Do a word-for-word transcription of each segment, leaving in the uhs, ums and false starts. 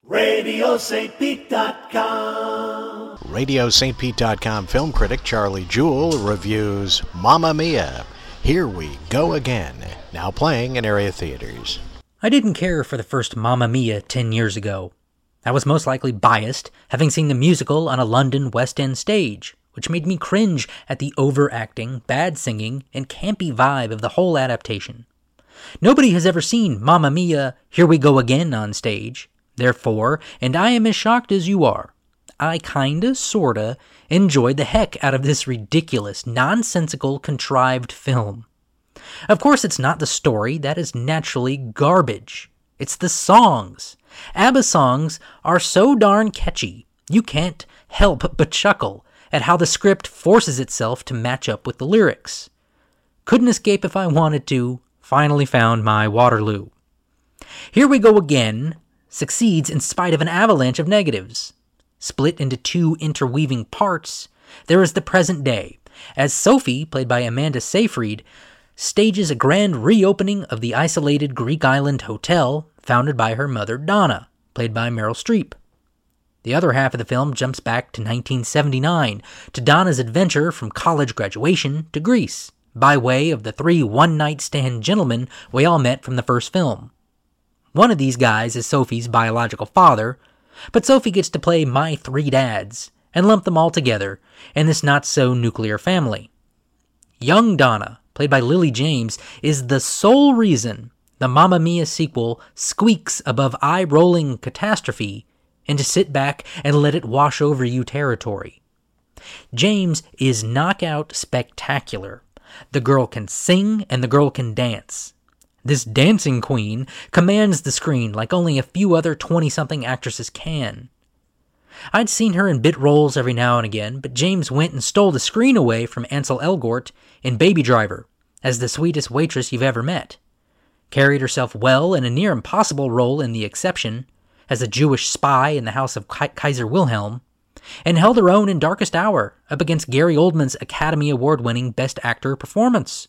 radio st pete dot com radio st pete dot com film critic Charlie Jewell reviews Mamma Mia! Here We Go Again, now playing in area theaters. I didn't care for the first Mamma Mia ten years ago. I was most likely biased, having seen the musical on a London West End stage, which made me cringe at the overacting, bad singing, and campy vibe of the whole adaptation. Nobody has ever seen Mamma Mia! Here We Go Again on stage. Therefore, and I am as shocked as you are, I kinda, sorta, enjoyed the heck out of this ridiculous, nonsensical, contrived film. Of course, it's not the story, that is naturally garbage. It's the songs. ABBA songs are so darn catchy, you can't help but chuckle at how the script forces itself to match up with the lyrics. Couldn't escape if I wanted to, finally found my Waterloo. Here We Go Again succeeds in spite of an avalanche of negatives. Split into two interweaving parts, there is the present day, as Sophie, played by Amanda Seyfried, stages a grand reopening of the isolated Greek island hotel founded by her mother Donna, played by Meryl Streep. The other half of the film jumps back to nineteen seventy-nine, to Donna's adventure from college graduation to Greece, by way of the three one-night stand gentlemen we all met from the first film. One of these guys is Sophie's biological father, but Sophie gets to play my three dads, and lump them all together in this not-so-nuclear family. Young Donna, played by Lily James, is the sole reason the Mamma Mia sequel squeaks above eye-rolling catastrophe and to sit back and let it wash over you territory. James is knockout spectacular. The girl can sing and the girl can dance. This dancing queen commands the screen like only a few other twenty-something actresses can. I'd seen her in bit roles every now and again, but James went and stole the screen away from Ansel Elgort in Baby Driver as the sweetest waitress you've ever met. Carried herself well in a near impossible role in The Exception, as a Jewish spy in the house of Kaiser Wilhelm, and held her own in Darkest Hour up against Gary Oldman's Academy Award-winning Best Actor performance.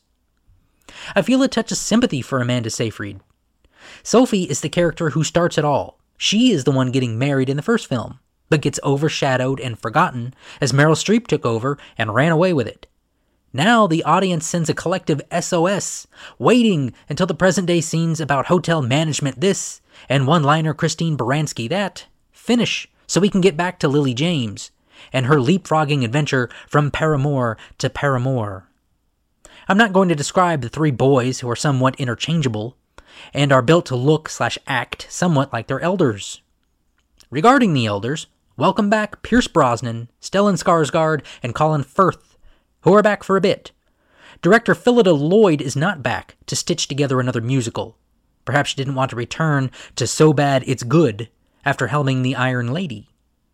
I feel a touch of sympathy for Amanda Seyfried. Sophie is the character who starts it all. She is the one getting married in the first film, but gets overshadowed and forgotten as Meryl Streep took over and ran away with it. Now the audience sends a collective S O S, waiting until the present-day scenes about hotel management this, and one-liner Christine Baranski that, finish so we can get back to Lily James and her leapfrogging adventure from paramour to paramour. I'm not going to describe the three boys who are somewhat interchangeable and are built to look slash act somewhat like their elders. Regarding the elders, welcome back Pierce Brosnan, Stellan Skarsgård, and Colin Firth, who are back for a bit. Director Phyllida Lloyd is not back to stitch together another musical. Perhaps she didn't want to return to So Bad It's Good after helming The Iron Lady.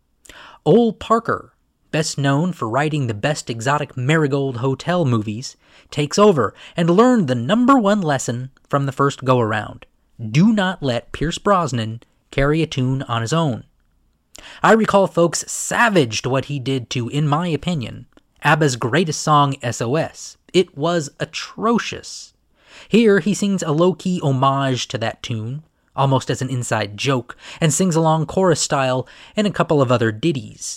Ol Parker, best known for writing the best exotic Marigold Hotel movies, takes over and learned the number one lesson from the first go-around. Do not let Pierce Brosnan carry a tune on his own. I recall folks savaged what he did to, in my opinion, ABBA's greatest song, S O S. It was atrocious. Here he sings a low-key homage to that tune, almost as an inside joke, and sings along chorus style in a couple of other ditties.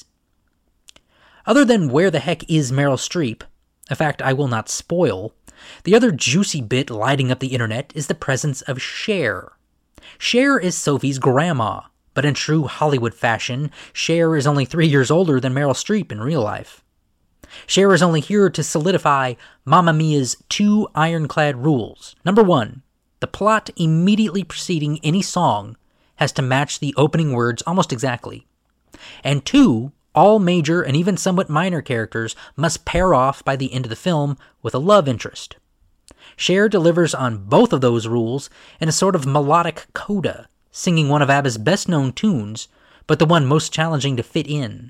Other than where the heck is Meryl Streep, a fact I will not spoil, the other juicy bit lighting up the internet is the presence of Cher. Cher is Sophie's grandma, but in true Hollywood fashion, Cher is only three years older than Meryl Streep in real life. Cher is only here to solidify Mamma Mia's two ironclad rules. Number one, the plot immediately preceding any song has to match the opening words almost exactly. And two, all major and even somewhat minor characters must pair off by the end of the film with a love interest. Cher delivers on both of those rules in a sort of melodic coda, singing one of ABBA's best-known tunes, but the one most challenging to fit in.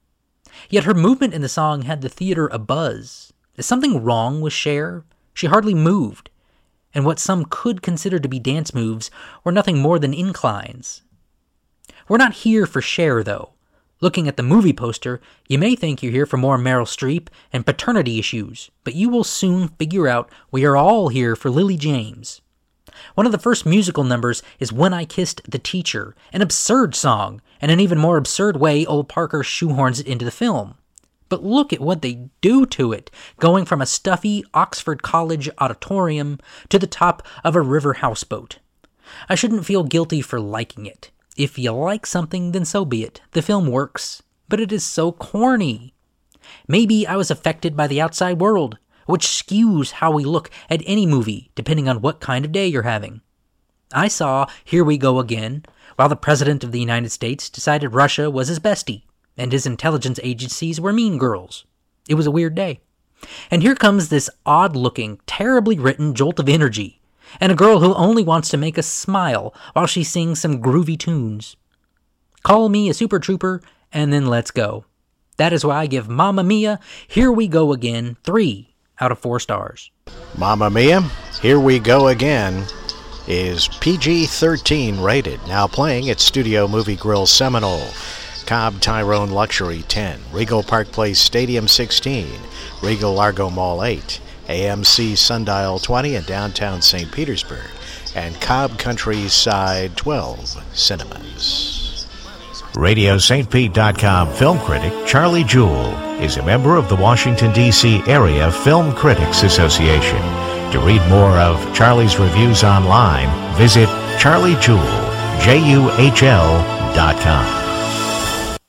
Yet her movement in the song had the theater abuzz. Is something wrong with Cher? She hardly moved, and what some could consider to be dance moves were nothing more than inclines. We're not here for Cher, though. Looking at the movie poster, you may think you're here for more Meryl Streep and paternity issues, but you will soon figure out we are all here for Lily James. One of the first musical numbers is When I Kissed the Teacher, an absurd song, and an even more absurd way old Parker shoehorns it into the film. But look at what they do to it, going from a stuffy Oxford College auditorium to the top of a river houseboat. I shouldn't feel guilty for liking it. If you like something, then so be it. The film works, but it is so corny. Maybe I was affected by the outside world, which skews how we look at any movie, depending on what kind of day you're having. I saw Here We Go Again, while the President of the United States decided Russia was his bestie, and his intelligence agencies were mean girls. It was a weird day. And here comes this odd-looking, terribly written jolt of energy, and a girl who only wants to make us smile while she sings some groovy tunes. Call me a super trooper, and then let's go. That is why I give Mamma Mia, Here We Go Again, three out of four stars. Mamma Mia, Here We Go Again is P G thirteen rated, now playing at Studio Movie Grill Seminole, Cobb Tyrone Luxury ten, Regal Park Place Stadium sixteen, Regal Largo Mall eight, A M C Sundial twenty in downtown Saint Petersburg, and Cobb Countryside twelve cinemas. Radio Saint Pete dot com film critic Charlie Jewell is a member of the Washington, D C Area Film Critics Association. To read more of Charlie's reviews online, visit charlie jewell, J U H L dot com.